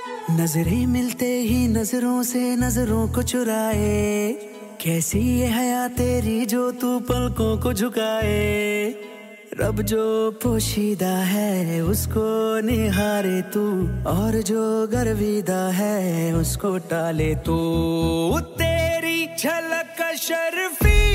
नजरें मिलते ही नजरों से नजरों को चुराए, कैसी ये हया तेरी जो तू पलकों को झुकाए। रब जो पोशीदा है उसको निहारे तू, और जो गर्विदा है उसको टाले तू। तेरी झलक शर्फी